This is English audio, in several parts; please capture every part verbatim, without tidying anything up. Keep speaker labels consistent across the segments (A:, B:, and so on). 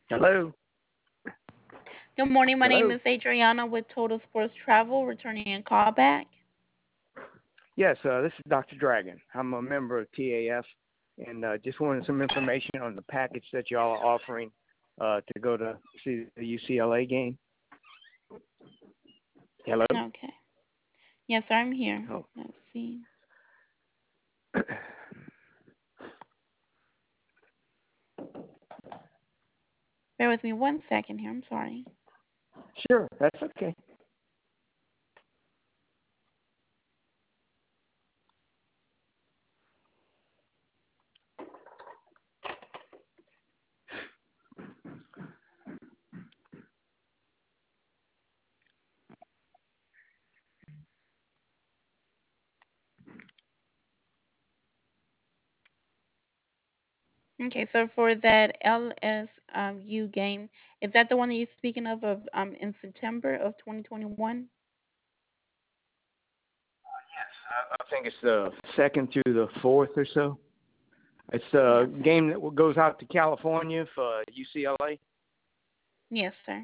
A: Hello?
B: Good morning. My name
A: Hello?
B: is Adriana with Total Sports Travel, returning a call back.
A: Yes, uh, this is Doctor Dragon. I'm a member of T A F and uh, just wanted some information on the package that y'all are offering uh, to go to see the U C L A game. Hello?
B: Okay. Yes, sir, I'm here.
A: Oh.
B: Let's see. Bear with me one second here. I'm sorry.
A: Sure, that's okay.
B: Okay, so for that L S U game, is that the one that you're speaking of, of um in September of twenty twenty-one?
A: I, I think it's the second through the fourth or so. It's
B: Yes,
A: a
B: sir.
A: game that goes out to California for U C L A.
B: Yes, sir.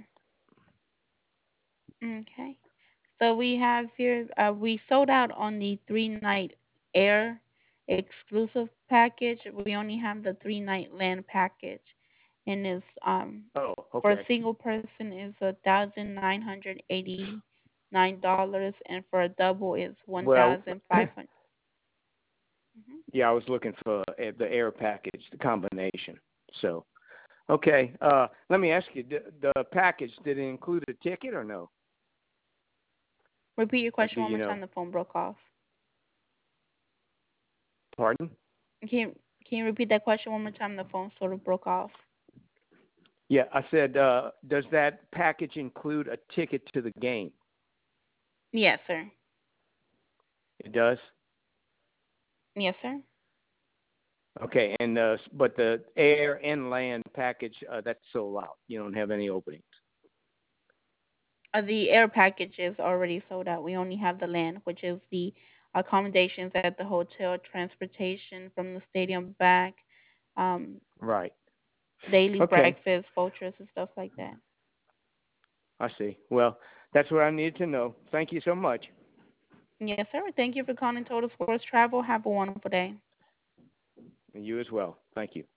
B: Okay. So we have here, uh, we sold out on the three night air exclusive package. We only have the three night land package, and it's um
A: Oh,
B: for a
A: okay.
B: single person is a thousand nine hundred eighty nine dollars, and for a double is one
A: Well,
B: thousand five hundred. Mm-hmm.
A: yeah, I was looking for uh, the air package, the combination. So, okay. Uh, let me ask you: the, the package, did it include a ticket or no?
B: Repeat your
A: Or
B: question
A: do
B: one
A: you
B: more
A: know?
B: time. The phone broke off.
A: Pardon?
B: Can you, can you repeat that question one more time? The phone sort of broke off.
A: Yeah, I said, uh, does that package include a ticket to the game?
B: Yes, sir.
A: It does.
B: Yes, sir.
A: Okay, and uh, but the air and land package, uh, that's sold out. You don't have any openings.
B: Uh, the air package is already sold out. We only have the land, which is the accommodations at the hotel, transportation from the stadium back, um,
A: Right.
B: daily
A: Okay,
B: breakfast, vouchers, and stuff like that.
A: I see. Well, that's what I needed to know. Thank you so much.
B: Yes, sir. Thank you for calling Total Sports Travel. Have a wonderful day.
A: And you as well. Thank you.